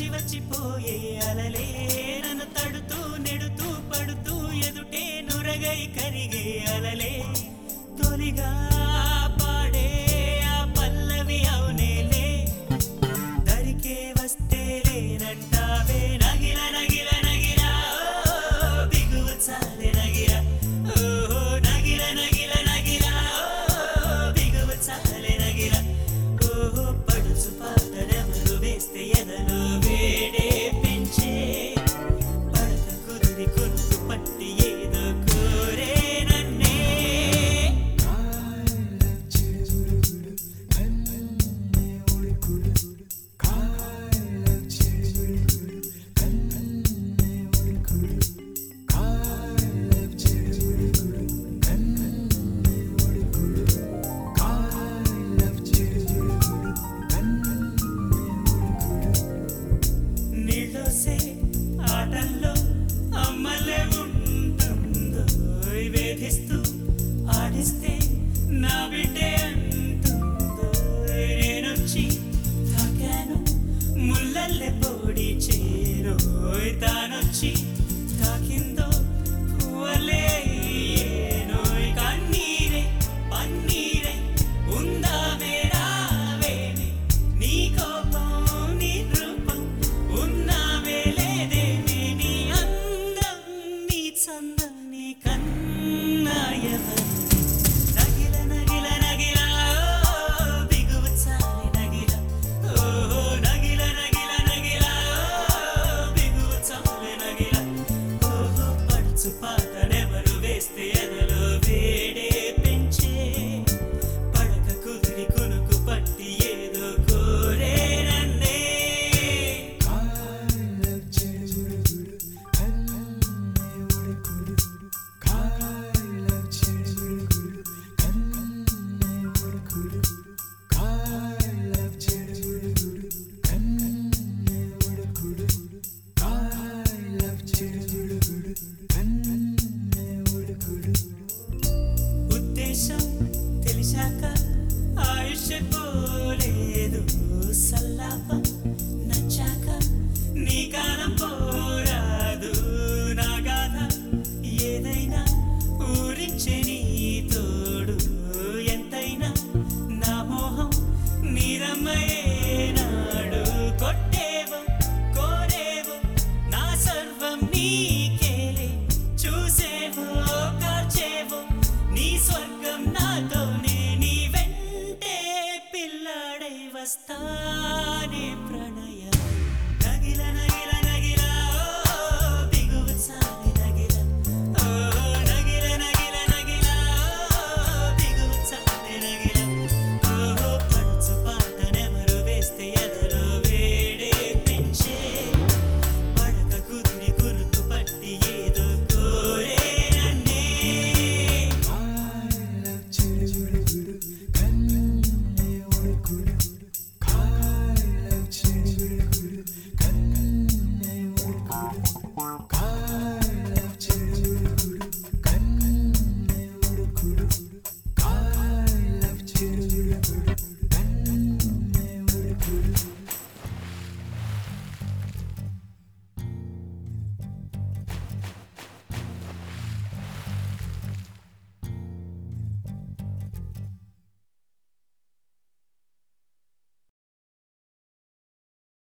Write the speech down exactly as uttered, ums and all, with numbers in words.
వచ్చి వచ్చిపోయే అలలే నన్ను తడుతూ నెడుతూ పడుతూ ఎదుటే నురగై కరిగే అలలే తొలిగా పాడే ఆ పల్లవి అవునేలే దరికే వస్తే లేనంటావే నగిల నగిల నగిల బిగువు చాలే నగిల ఓహో నగిల నగిల నగిల బిగువు చాలే నగిల ఓహో పడుచు పాటలెవరు వేస్తే ఎదలో వేడే పెంచే పడత కుదిరి కొనుకు పట్టి ఏదో కోరే నన్నే నీళ్ళోసే ఆటల్లో అమ్మలే ఉంటుందో వేధిస్తూ ఆడిస్తే నా బిడ్డే అంటుందో నేనొచ్చి తాకాను ముల్లల్లే పొడి చేరో తానొచ్చి తాకిందో పువ్వలే ఏనోయ్ కన్నీరే పన్నీరే ఉందా వేరావేనే నీ కోపం నీ రూపం ఉన్నావే లేదేమే నీ అందం నీ చందం నీ కన్నాయవరు నగిల నగిల నగిల బిగువు చాలి నగిల ఓహో నగిల నగిల నగిల బిగువు చాలి నగిల ఓహో పడుచు పాటలెవరు వేస్తే ఎదలో వేడే పెంచే పడక కుదిరి కొనుకు పట్టి ఏదో కోరే నన్నే ఉద్దేశం తెలిసాక ఆయుష్ పోలేదు సల్లాపం నచ్చాక నీ కాలం పోరాదు నా గాథ ఏదైనా ఊరించే నీ తోడు ఎంతైనా నా మోహం నీరమ్మయేనాడు కొట్టేవో కోరేవో నా సర్వం నీకేలే చూసేవో కార్చేవో నీ స్వర్గం నాతోనే నీ వెంటే పిల్లాడై వస్తా